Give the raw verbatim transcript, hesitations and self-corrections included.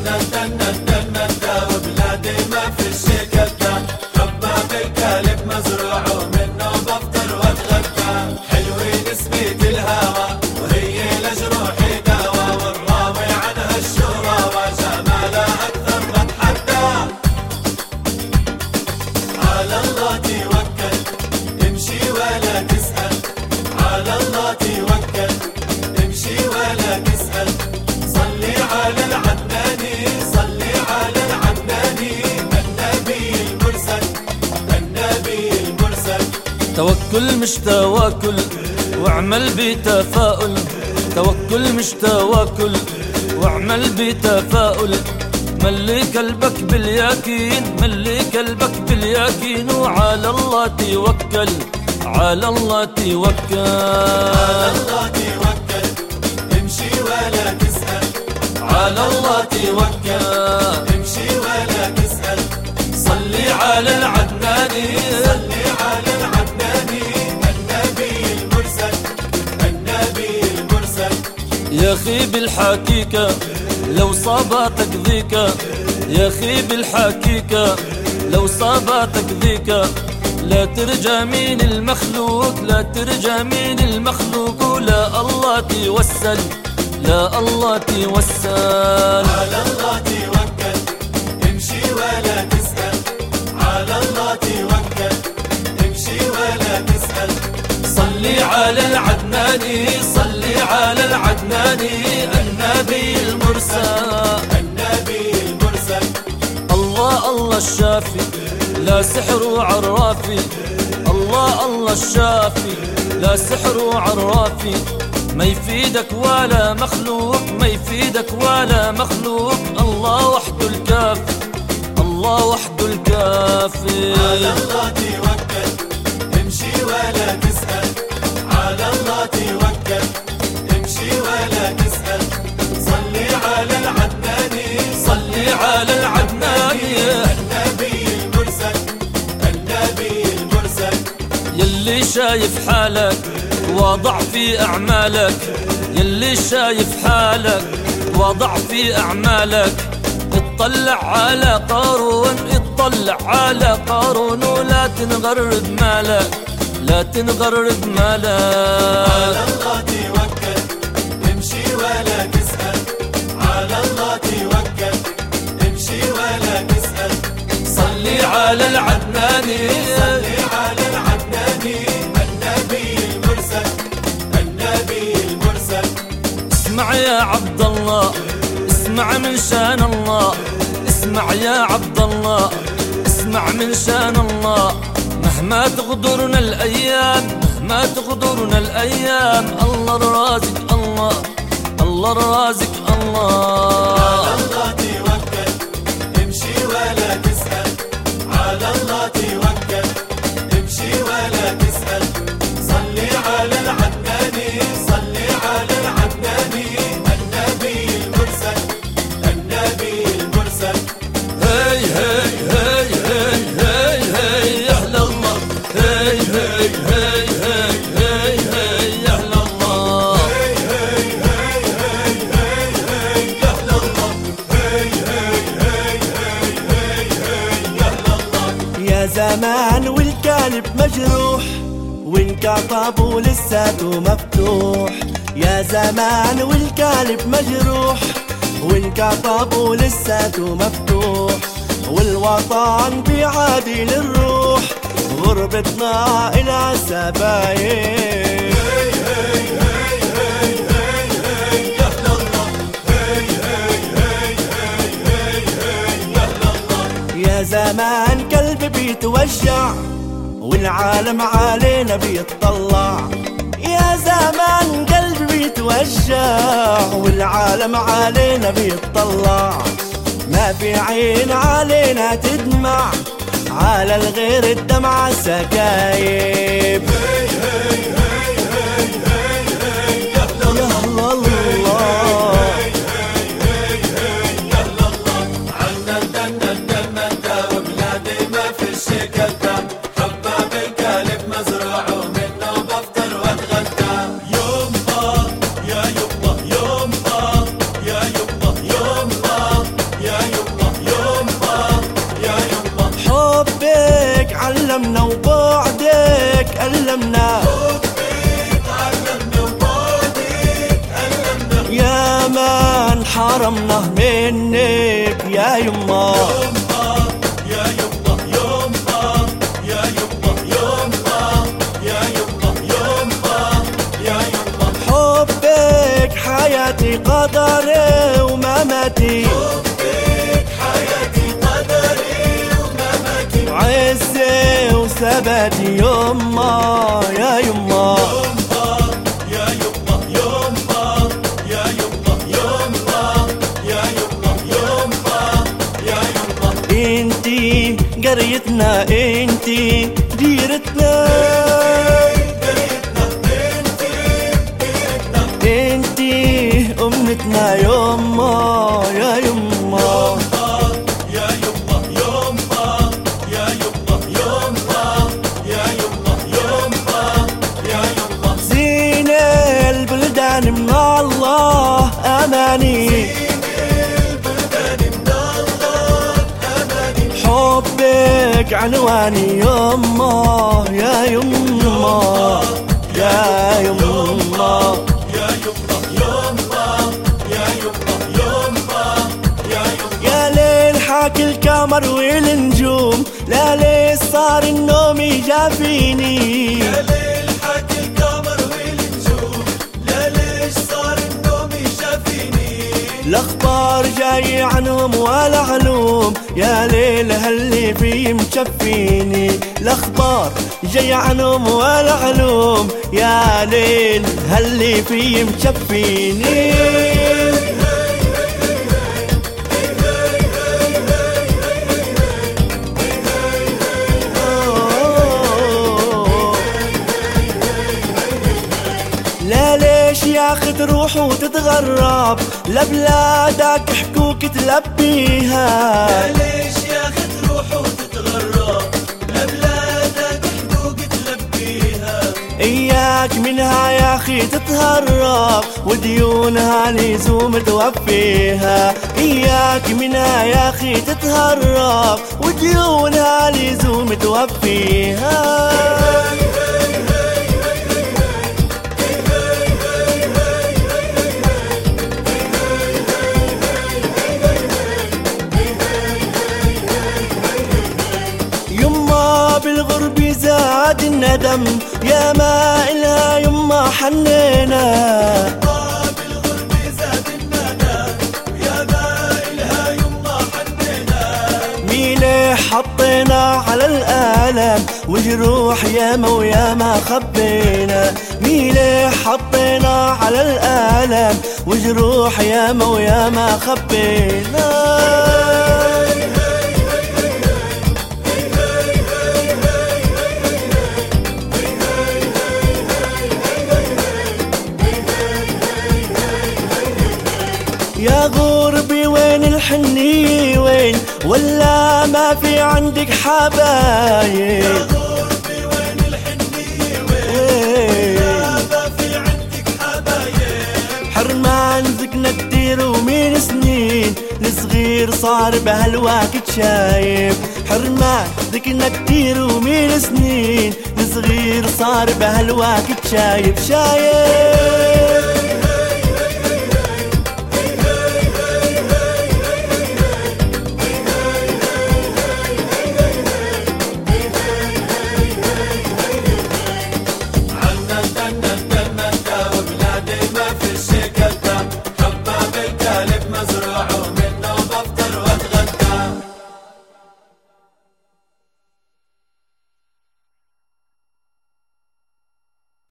توكل مش تواكل واعمل بتفاؤل، توكل مش تواكل واعمل بتفاؤل. ملي قلبك باليقين، ملي قلبك باليقين، وعلى الله توكل، على الله توكل، على الله توكل. امشي ولا تسأل، على الله توكل. امشي ولا تسأل. صلي على العدناني، صلي على العدناني النبي المرسل، النبي المرسل. يا اخي بالحقيقة لو صابتك ذيك، يا اخي بالحقيقة لو صابتك ذيك، لا ترجى من المخلوق، لا ترجى من المخلوق، ولا الله توسل، لا الله توسل. على الله توكل. امشي ولا تسأل، على الله توكل. امشي ولا تسأل. صلي على العدناني، صلي على العدناني النبي المرسل، النبي المرسل. الله الله الشافي لا سحر وعرافي، الله الله الشافي لا سحر وعرافي. ما يفيدك ولا مخلوق، ما يفيدك ولا مخلوق، الله وحده الكافي، الله وحده الكافي. على الله توكل. امشي ولا تسأل، على الله توكل. امشي ولا تسأل. صلي على العدناني، صلي على العدناني النبي المرسل، النبي المرسل. يلي شايف حالك وضع في أعمالك، يلي شايف حالك وضع في أعمالك. اطلع على قارون، اطلع على قارون، ولا تنغر بمالك، لا تنغر بمالك. على الله توكل. امشي ولا تسأل، على الله توكل. امشي ولا تسأل. صلي على العدناني، صلي على العدناني النبي المرسل، النبي المرسل. اسمع يا عبد الله، اسمع من شان الله، اسمع يا عبد الله، اسمع من شان الله. مهما تغدرنا الأيام، مهما تغدرنا الأيام، الله الرازق الله، الله الرازق الله. على الله توكل. امشي ولا تسأل، على الله توكل. امشي ولا تسأل. صلي على العدناني، صلي على العدناني النبي المرسل، النبي المرسل. هي هي هي هي هي هي يا أهل الله، هي هي هي هي هي هي يا أهل الله، هي هي هي هي هي هي يا أهل الله، هي هي هي هي هي هي يا أهل الله. يا زمان والقلب مجروح، وانقطب ولساته مفتوح. يا زمان والقلب مجروح، وانقطب ولساته مفتوح. والوطن بيعادي للروح، غربتنا إلى سبايب. يا زمان قلبي بيتوجع، والعالم علينا بيتطلع. يا زمان قلبي بيتوجع، والعالم علينا بيتطلع. ما في عين علينا تدمع، على الغير الدمعة سكايب. حرمنا منك يا يما. يا يما يما يا يما يما يا يما يما يا يما حبك حياتي قدري ومماتي، حبك حياتي قدري ومماتي، عزي وثباتي يما يا يما. يا يما يما يا يما يما يا يما يما يا يما انتي قريتنا انتي ديرتنا، انتي امنتنا يما يا يما. يا يما يما يا يما يما يا يما يما يا يما زين البلدان من الله اماني، حبك عنواني يما يا يما يا يما. يا يما يما يا يما يما يا يما يا ليل حاكي القمر والنجوم، لا ليل صار النوم يجافيني، يا ليل حكي القمر والنجوم، لا ليش صار النوم يشافيني، الاخبار جاي عنهم ولا علوم، يا ليل هاللي فيه مشفيني، الاخبار جاي عنهم ولا علوم، يا ليل هاللي فيه مشفيني. لا ليش يا اخي تروح وتتغرب لبلادك حكوك تلبيها، ليش يا اخي تروح وتتغرب لبلادك حقوق تلبيها، اياك منها يا اخي تتهرب وديونها لزوم توفيها، اياك منها يا اخي تتهرب وديونها لزوم توفيها. يما بالغرب زاد الندم، يا ما إلها يما حنينا، بالغرب زاد الندم، يا ما إلها يما حنينا، ميلي حطينا على الآلام وجروح ياما وياما خبينا، ميلي حطينا على الآلام وجروح ياما وياما خبينا. يا غربي وين الحنية وين، ولا ما في عندك حبايب، غربي وين الحنية وين، ما في عندك حبايب، حرمان ذقنا كتير ومن سنين، الصغير صار بهالوقت شايب، حرمان ذقنا كتير ومن سنين، الصغير صار بهالوقت شايب شايب.